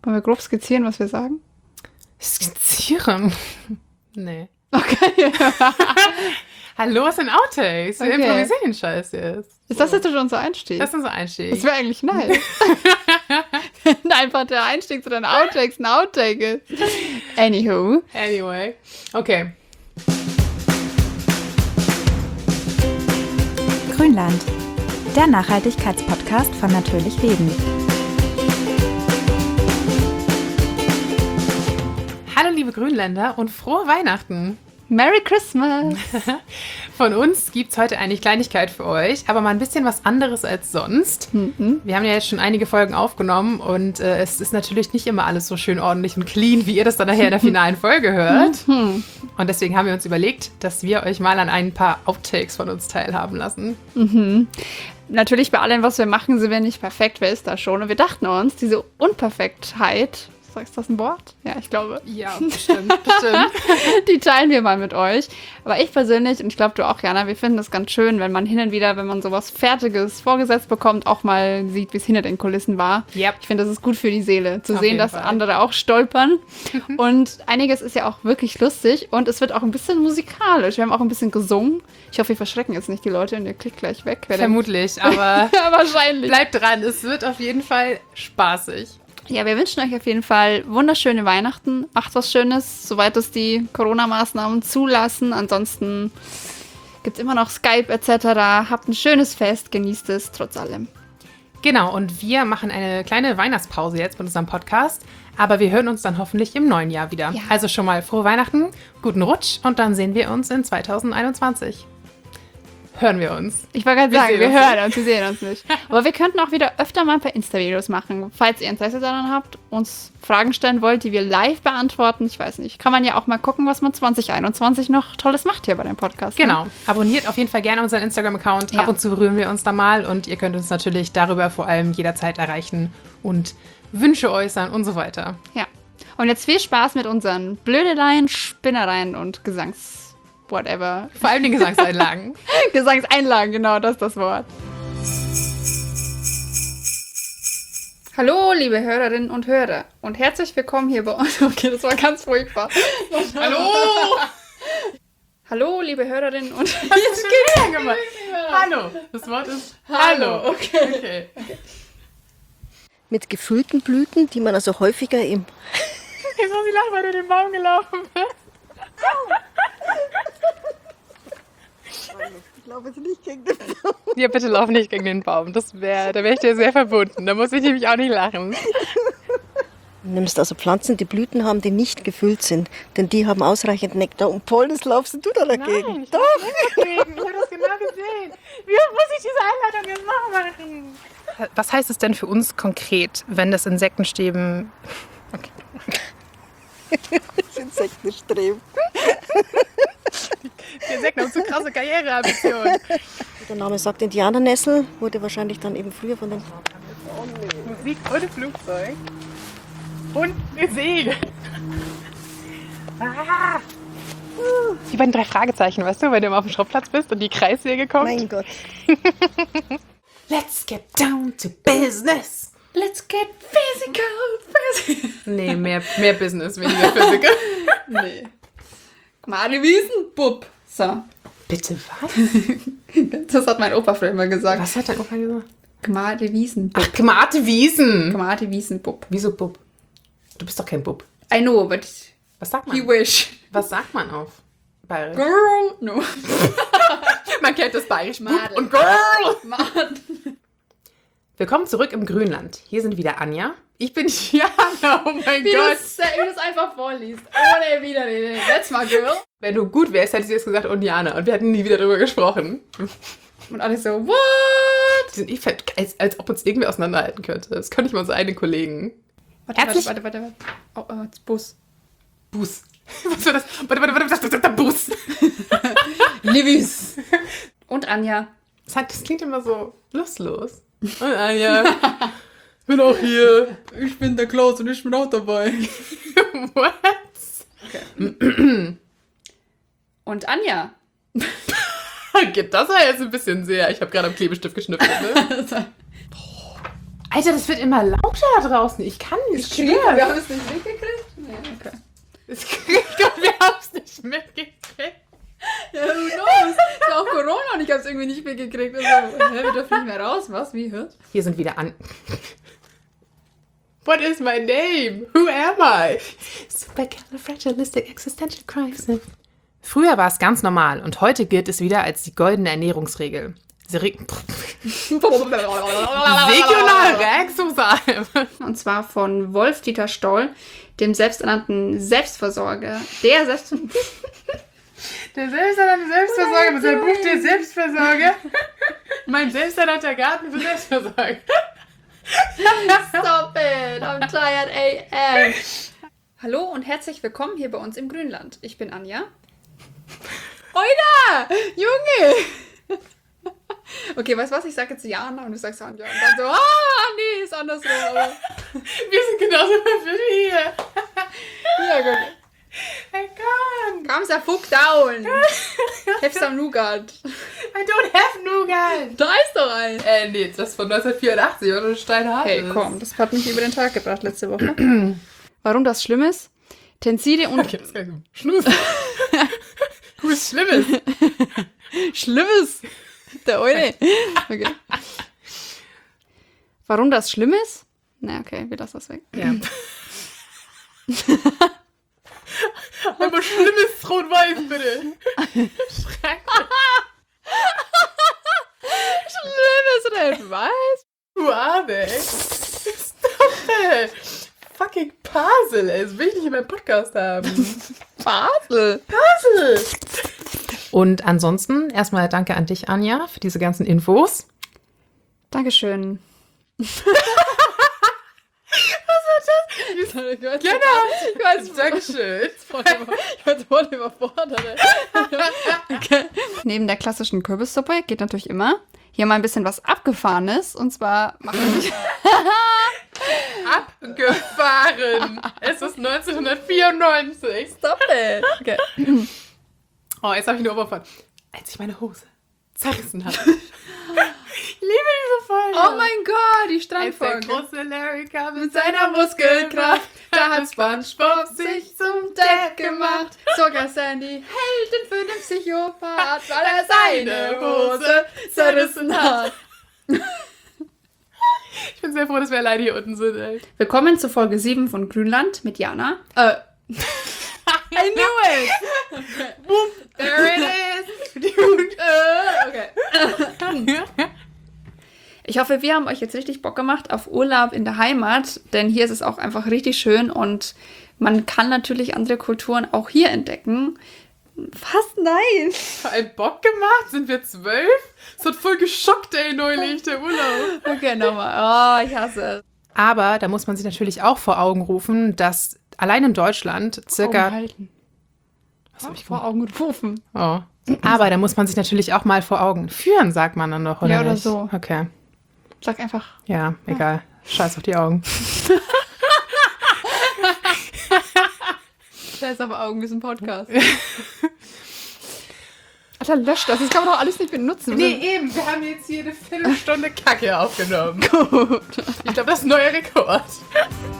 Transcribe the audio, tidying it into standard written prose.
Wollen wir grob skizzieren, was wir sagen? Skizzieren? Nee. Okay. Hallo, was sind Outtakes? Wir Okay. improvisieren den Scheiß jetzt. Ist das jetzt schon unser Einstieg? Das ist unser Einstieg. Das wäre eigentlich nice. Einfach der Einstieg zu den Outtakes ein Outtake ist. Anywho. Anyway. Okay. Grünland, der Nachhaltigkeitspodcast von Natürlich Leben. Hallo liebe Grünländer und frohe Weihnachten. Merry Christmas. Von uns gibt es heute eine Kleinigkeit für euch, aber mal ein bisschen was anderes als sonst. Wir haben ja jetzt schon einige Folgen aufgenommen und es ist natürlich nicht immer alles so schön ordentlich und clean, wie ihr das dann nachher in der finalen Folge hört. Und deswegen haben wir uns überlegt, dass wir euch mal an ein paar Outtakes von uns teilhaben lassen. Natürlich bei allem, was wir machen, sind wir nicht perfekt. Wer ist da schon? Und wir dachten uns, diese Unperfektheit, ist das ein Wort? Ja, ich glaube. Ja, bestimmt. Die teilen wir mal mit euch. Aber ich persönlich, und ich glaube du auch, Jana, wir finden es ganz schön, wenn man hin und wieder, wenn man sowas Fertiges vorgesetzt bekommt, auch mal sieht, wie es hinter den Kulissen war. Yep. Ich finde, das ist gut für die Seele, zu Auf sehen, jeden dass Fall. andere auch stolpern. Und einiges ist ja auch wirklich lustig und es wird auch ein bisschen musikalisch. Wir haben auch ein bisschen gesungen. Ich hoffe, wir verschrecken jetzt nicht die Leute und ihr klickt gleich weg. Vermutlich, aber Ja, wahrscheinlich. bleibt dran, es wird auf jeden Fall spaßig. Ja, wir wünschen euch auf jeden Fall wunderschöne Weihnachten. Macht was Schönes, soweit es die Corona-Maßnahmen zulassen. Ansonsten gibt es immer noch Skype etc. Habt ein schönes Fest, genießt es trotz allem. Genau, und wir machen eine kleine Weihnachtspause jetzt mit unserem Podcast, aber wir hören uns dann hoffentlich im neuen Jahr wieder. Ja. Also schon mal frohe Weihnachten, guten Rutsch und dann sehen wir uns in 2021. Hören wir uns. Ich wollte gerade Wir sagen, sehen wir uns hören uns, wir sehen uns nicht. Aber wir könnten auch wieder öfter mal ein paar Insta-Videos machen. Falls ihr Interesse daran habt, uns Fragen stellen wollt, die wir live beantworten. Ich weiß nicht, kann man ja auch mal gucken, was man 2021 noch Tolles macht hier bei dem Podcast. Ne? Genau, abonniert auf jeden Fall gerne unseren Instagram-Account. Ja. Ab und zu berühren wir uns da mal und ihr könnt uns natürlich darüber vor allem jederzeit erreichen und Wünsche äußern und so weiter. Ja. Und jetzt viel Spaß mit unseren Blödeleien, Spinnereien und whatever. Vor allem den Gesangseinlagen. Gesangseinlagen, genau, das ist das Wort. Hallo, liebe Hörerinnen und Hörer und herzlich willkommen hier bei uns. Okay, das war ganz furchtbar. Hallo! Hallo, liebe Hörerinnen und Jetzt geht ja gemacht. Hallo. Das Wort ist Hallo. Okay. Mit gefüllten Blüten, die man also häufiger im... Jetzt muss ich lachen, weil du den Baum gelaufen bist. Ich glaube jetzt nicht gegen den Baum. Ja, bitte lauf nicht gegen den Baum. Da wäre ich dir sehr verbunden. Da muss ich nämlich auch nicht lachen. Du nimmst also Pflanzen, die Blüten haben, die nicht gefüllt sind, denn die haben ausreichend Nektar und Pollen. Das laufst du da dagegen. Ich habe das genau gesehen. Wie muss ich diese Einleitung jetzt noch machen? Was heißt es denn für uns konkret, wenn das Insektenstäben... Das Insektenstreben. Die Insekten haben so krasse Karriereambitionen. Der Name sagt Indianernessel, wurde wahrscheinlich dann eben früher von den... Musik ohne Flugzeug. Und eine Segel. Ah. Wie bei den 3 Fragezeichen, weißt du, wenn du immer auf dem Schrottplatz bist und die Kreissäge kommt. Mein Gott. Let's get down to business. Let's get physical. Nee, mehr Business, weniger Physical. Nee. Mali Wiesenbub. So, Bitte was? das hat mein Opa früher immer gesagt. Was hat dein Opa gesagt? Gmade Wiesenbub. Ach, Gmate Wiesen. Gmade Wiesenbub. Wieso Bub? Du bist doch kein Bub. I know, but Was sagt he man? wish. Was sagt man auf Bayerisch? Girl. No. Man kennt das Bayerisch. Bub Madel. und Girl. Mann. Willkommen zurück im Grünland. Hier sind wieder Anja. Ich bin Jana. Oh mein Wie Gott. du es einfach vorliest. Ohne Widerrede. Let's mal, Girl. Wenn du gut wärst, hättest du jetzt gesagt, und Jana. Und wir hätten nie wieder darüber gesprochen. Und alle so, what? Die sind fett, als ob uns irgendwie auseinanderhalten könnte. Das könnte ich mal unsere eigenen Kollegen. Warte. Oh, jetzt Bus. Bus. Was war das? Warte, Bus. Livis. Und Anja. Das klingt immer so lustlos. Und Anja, ich bin auch hier. Ich bin der Klaus und ich bin auch dabei. What? Okay. Und Anja. Das war jetzt ein bisschen sehr. Ich habe gerade am Klebestift geschnüffelt. Ne? Alter, das wird immer lauter da draußen. Ich kann nicht. Wir haben es nicht mitgekriegt? Nee, okay. Es kriegt und wir haben es nicht mitgekriegt. Ja, who knows? Ist auch Corona und ich habe es irgendwie nicht mitgekriegt. Also, wir dürfen nicht mehr raus. Was? Wie? Hört? Wir sind wieder an. What is my name? Who am I? Supercalifragilisticexistentialcrisis. Früher war es ganz normal und heute gilt es wieder als die goldene Ernährungsregel. Regionalreaktionsarm. Und zwar von Wolf-Dieter Stoll, dem selbsternannten Selbstversorger. Der Selbstversorger mit seinem Buch Der Selbstversorger. Mein selbsternannter Garten für Selbstversorger. Stop it, I'm tired AM. Hallo und herzlich willkommen hier bei uns im Grünland. Ich bin Anja. Oida, Junge! Okay, weißt du was? Ich sage jetzt Jana und du sagst Anja. Und dann so, nee, ist andersrum. Aber Wir sind genauso verwirrt wie hier. ja, gut. I can't. Komm, sag fuck down. Have some Nougat. I don't have Nougat. Da ist doch ein. Nee, das ist von 1984 oder steinhart. Hey, komm, das hat mich über den Tag gebracht letzte Woche. Warum das schlimm ist? Tenside und... Okay, das kann ich so. Schnuss. Was Schlimmes. Schlimmes. Der Eule. Okay. Warum das schlimm ist? Na, okay, wir lassen das weg. Ja. Aber schlimmes Rot-Weiß, bitte. Schlimmes Rot-Weiß? Schwabe. Stop it. Fucking Basel, ey. Das will ich nicht in meinem Podcast haben. Basel. Basel. Und ansonsten erstmal danke an dich, Anja, für diese ganzen Infos. Dankeschön. Genau. Ich weiß, Dankeschön. Ich war voll überfordert. Okay. Neben der klassischen Kürbissuppe geht natürlich immer hier mal ein bisschen was Abgefahrenes. Und zwar machen wir Abgefahren. Es ist 1994. Stop it. Okay. Oh, jetzt habe ich eine Oberfahrt. Als ich meine Hose zerrissen habe. Ich liebe diese Folge. Oh mein Gott, die Als der Strandfolge. große Larry kam Mit seiner Muskelkraft, da hat SpongeBob sich zum Depp gemacht. Sogar Sandy hält ihn für den Psychopath, weil er seine Hose zerrissen hat. Ich bin sehr froh, dass wir alleine hier unten sind, ey. Willkommen zu Folge 7 von Grünland mit Jana. I knew it! Boom, there it is. Okay. Ich hoffe, wir haben euch jetzt richtig Bock gemacht auf Urlaub in der Heimat, denn hier ist es auch einfach richtig schön und man kann natürlich andere Kulturen auch hier entdecken. Fast nein. Ein Bock gemacht? Sind wir 12? Das hat voll geschockt, ey, neulich, der Urlaub. Okay, nochmal. Oh, ich hasse es. Aber da muss man sich natürlich auch vor Augen rufen, dass allein in Deutschland circa... Augen halten. Was habe ich Vor gemacht? Augen rufen. Oh. Aber da muss man sich natürlich auch mal vor Augen führen, sagt man dann noch, oder Ja, oder nicht? so. Okay. Sag einfach. Ja, egal. Scheiß auf die Augen. Scheiß auf Augen, wir sind Podcast. Alter, löscht das. Das kann man doch alles nicht benutzen. Nee, eben. Wir haben jetzt hier eine Viertelstunde Kacke aufgenommen. Gut. Ich glaube, das ist ein neuer Rekord.